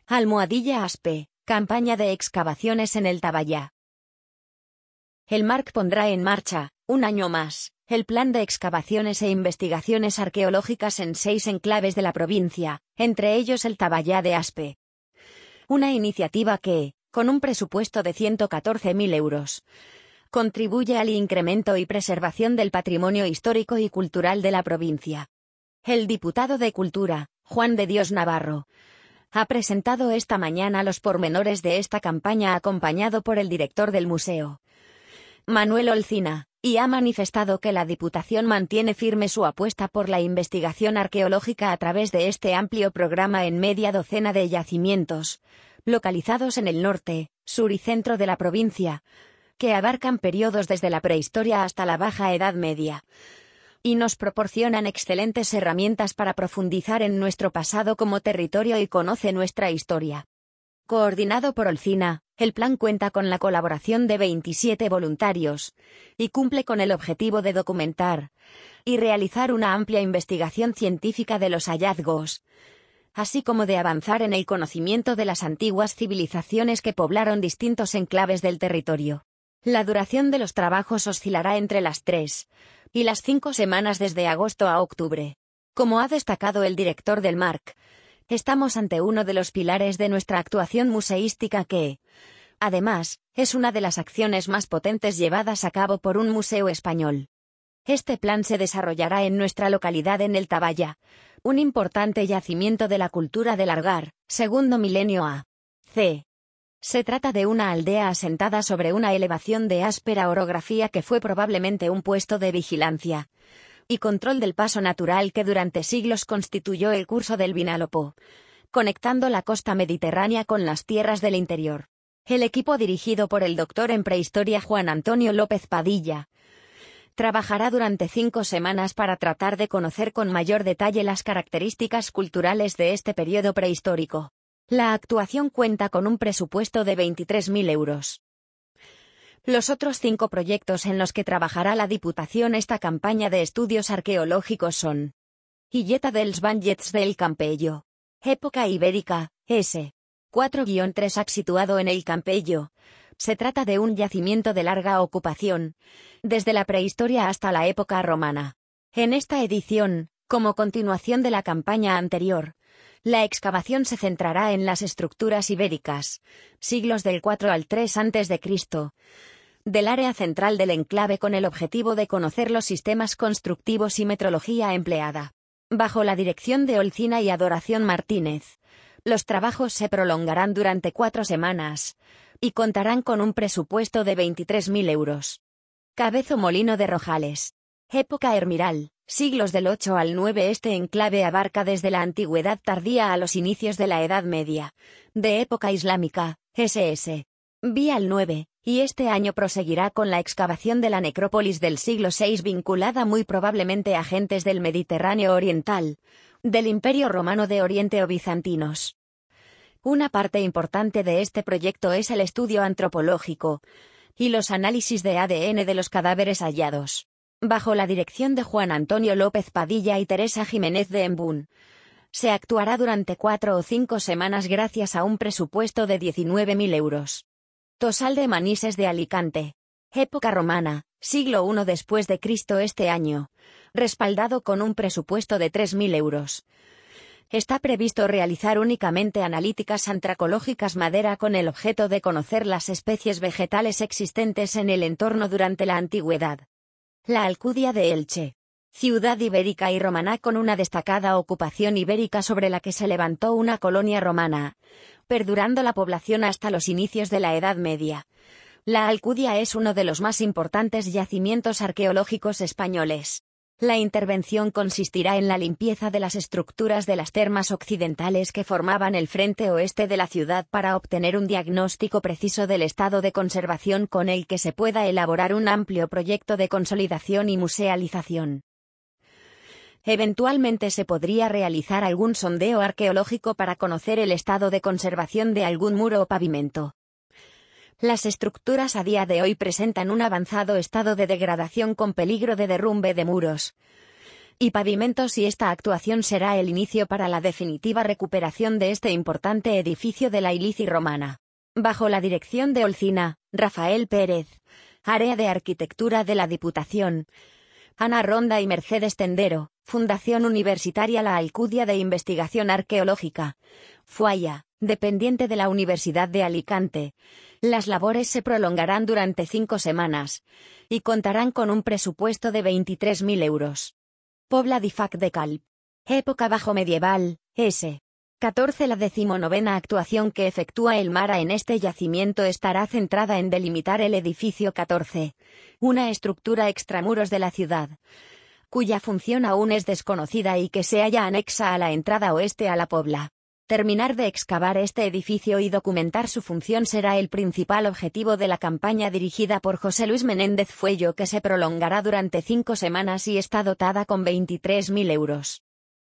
Almohadilla Aspe, campaña de excavaciones en el Tabaya. El MARC pondrá en marcha, un año más, el plan de excavaciones e investigaciones arqueológicas en 6 enclaves de la provincia, entre ellos el Tabaya de Aspe. Una iniciativa que, con un presupuesto de 114.000 euros, contribuye al incremento y preservación del patrimonio histórico y cultural de la provincia. El diputado de Cultura, Juan de Dios Navarro, ha presentado esta mañana los pormenores de esta campaña acompañado por el director del museo, Manuel Olcina, y ha manifestado que la Diputación mantiene firme su apuesta por la investigación arqueológica a través de este amplio programa en media docena de yacimientos, localizados en el norte, sur y centro de la provincia, que abarcan periodos desde la prehistoria hasta la Baja Edad Media, y nos proporcionan excelentes herramientas para profundizar en nuestro pasado como territorio y conoce nuestra historia. Coordinado por Olcina, el plan cuenta con la colaboración de 27 voluntarios, y cumple con el objetivo de documentar y realizar una amplia investigación científica de los hallazgos, así como de avanzar en el conocimiento de las antiguas civilizaciones que poblaron distintos enclaves del territorio. La duración de los trabajos oscilará entre las 3 y las 5 semanas desde agosto a octubre. Como ha destacado el director del MARC, estamos ante uno de los pilares de nuestra actuación museística que, además, es una de las acciones más potentes llevadas a cabo por un museo español. Este plan se desarrollará en nuestra localidad en el Tabaya, un importante yacimiento de la cultura del Argar, segundo milenio a.C. Se trata de una aldea asentada sobre una elevación de áspera orografía que fue probablemente un puesto de vigilancia y control del paso natural que durante siglos constituyó el curso del Vinalopó, conectando la costa mediterránea con las tierras del interior. El equipo dirigido por el doctor en prehistoria Juan Antonio López Padilla trabajará durante 5 semanas para tratar de conocer con mayor detalle las características culturales de este periodo prehistórico. La actuación cuenta con un presupuesto de 23.000 euros. Los otros 5 proyectos en los que trabajará la Diputación esta campaña de estudios arqueológicos son: Illeta dels Banyests del Campello, época ibérica, S. 4-3 situado en el Campello. Se trata de un yacimiento de larga ocupación, desde la prehistoria hasta la época romana. En esta edición, como continuación de la campaña anterior, la excavación se centrará en las estructuras ibéricas, siglos del 4 al 3 a.C., del área central del enclave con el objetivo de conocer los sistemas constructivos y metrología empleada. Bajo la dirección de Olcina y Adoración Martínez, los trabajos se prolongarán durante 4 semanas y contarán con un presupuesto de 23.000 euros. Cabezo Molino de Rojales. Época Ermiral, siglos del 8 al 9. Este enclave abarca desde la antigüedad tardía a los inicios de la Edad Media, de época islámica, SS. Vía al 9, y este año proseguirá con la excavación de la necrópolis del siglo VI vinculada muy probablemente a gentes del Mediterráneo Oriental, del Imperio Romano de Oriente o bizantinos. Una parte importante de este proyecto es el estudio antropológico y los análisis de ADN de los cadáveres hallados. Bajo la dirección de Juan Antonio López Padilla y Teresa Jiménez de Embún, se actuará durante 4 o 5 semanas gracias a un presupuesto de 19.000 euros. Tosal de Manises de Alicante. Época romana, siglo I después de Cristo. Este año, respaldado con un presupuesto de 3.000 euros. Está previsto realizar únicamente analíticas antracológicas madera con el objeto de conocer las especies vegetales existentes en el entorno durante la antigüedad. La Alcudia de Elche. Ciudad ibérica y romana con una destacada ocupación ibérica sobre la que se levantó una colonia romana, perdurando la población hasta los inicios de la Edad Media. La Alcudia es uno de los más importantes yacimientos arqueológicos españoles. La intervención consistirá en la limpieza de las estructuras de las termas occidentales que formaban el frente oeste de la ciudad para obtener un diagnóstico preciso del estado de conservación con el que se pueda elaborar un amplio proyecto de consolidación y musealización. Eventualmente se podría realizar algún sondeo arqueológico para conocer el estado de conservación de algún muro o pavimento. Las estructuras a día de hoy presentan un avanzado estado de degradación con peligro de derrumbe de muros y pavimentos, y esta actuación será el inicio para la definitiva recuperación de este importante edificio de la Ilici romana. Bajo la dirección de Olcina, Rafael Pérez, Área de Arquitectura de la Diputación, Ana Ronda y Mercedes Tendero, Fundación Universitaria La Alcudia de Investigación Arqueológica, Fuaya, dependiente de la Universidad de Alicante. Las labores se prolongarán durante 5 semanas y contarán con un presupuesto de 23.000 euros. Pobla d'Ifac de Calp. Época bajo medieval, S. 14. La 19ª actuación que efectúa el MARA en este yacimiento estará centrada en delimitar el edificio 14, una estructura extramuros de la ciudad, cuya función aún es desconocida y que se halla anexa a la entrada oeste a la Pobla. Terminar de excavar este edificio y documentar su función será el principal objetivo de la campaña dirigida por José Luis Menéndez Fuello, que se prolongará durante 5 semanas y está dotada con 23.000 euros.